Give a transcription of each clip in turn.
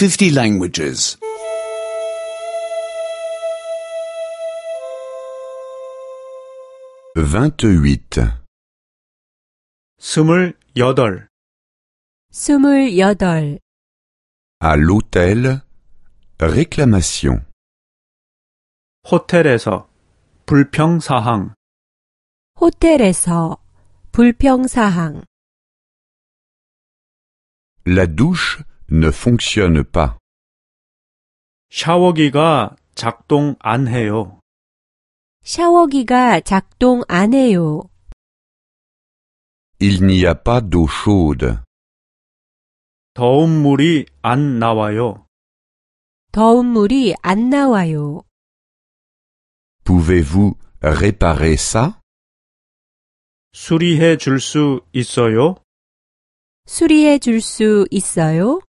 50 languages. 28. 28. 28. À l'hôtel, réclamation. 호텔에서 불평사항. 호텔에서 불평사항. La douche ne fonctionne pas. 샤워기가 작동 안 해요. 샤워기가 작동 안 해요. Il n'y a pas d'eau chaude. 더운 물이 안 나와요. 더운 물이 안 나와요. Pouvez-vous réparer ça? 수리해 줄 수 있어요? 수리해 줄 수 있어요?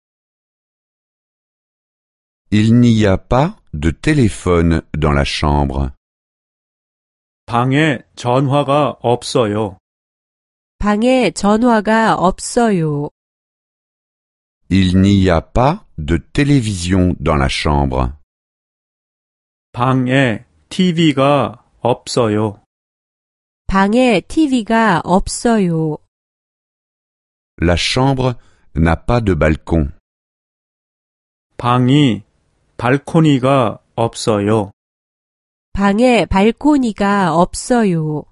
Il n'y a pas de téléphone dans la chambre. 방에 전화가 없어요. 방에 전화가 없어요. Il n'y a pas de télévision dans la chambre. 방에 TV가 없어요. 방에 TV가 없어요. La chambre n'a pas de balcon. 방이 발코니가 없어요. 방에 발코니가 없어요.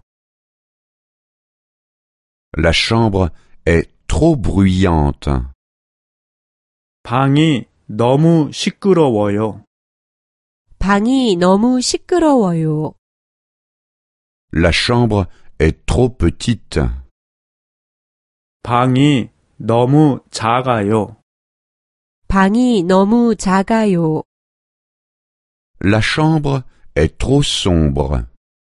La chambre est trop bruyante. 방이 너무 시끄러워요. 방이 너무 시끄러워요. La chambre est trop petite. 방이 너무 작아요. 방이 너무 작아요. La chambre est trop sombre.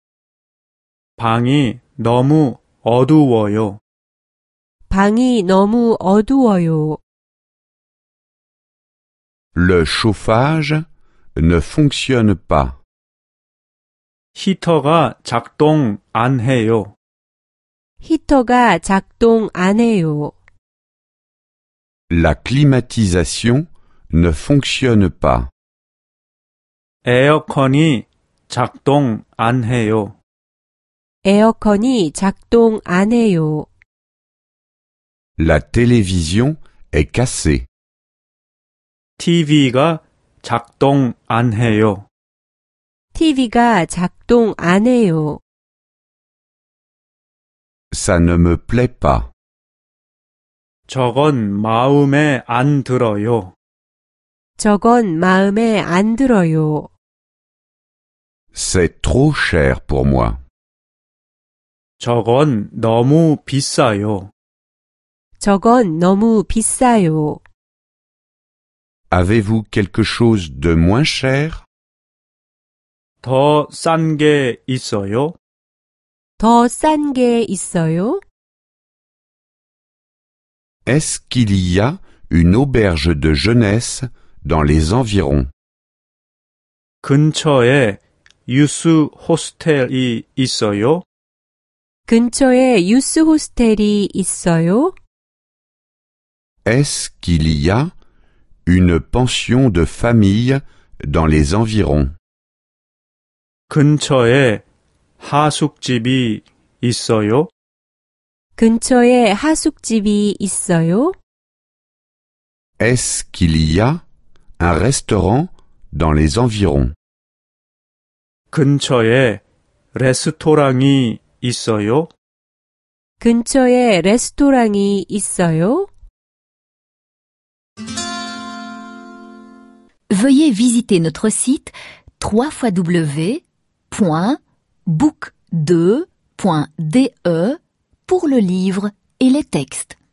방이 너무 어두워요. 방이 너무 어두워요. Le chauffage ne fonctionne pas. 히터가 작동 안 해요. 히터가 작동 안 해요. La climatisation ne fonctionne pas. 에어컨이 작동 안 해요. 에어컨이 작동 안 해요. La télévision est cassée. TV가 작동 안 해요. TV가 작동 안 해요. Ça ne me plaît pas. 저건 마음에 안 들어요. 저건 마음에 안 들어요. C'est trop cher pour moi. 저건 너무 비싸요. 저건 너무 비싸요. Avez-vous quelque chose de moins cher? 더 싼 게 있어요? 더 싼 게 있어요? Est-ce qu'il y a une auberge de jeunesse dans les environs? 근처에 유스 호스텔이 있어요? 근처에 유스 호스텔이 있어요? Est-ce qu'il y a une pension de famille dans les environs? 근처에 하숙집이 있어요? 근처에 하숙집이 있어요? Est-ce qu'il y a un restaurant dans les environs? 근처에 레스토랑이 있어요? 근처에 레스토랑이 있어요? Veuillez visiter notre site www.book2.de pour le livre et les textes.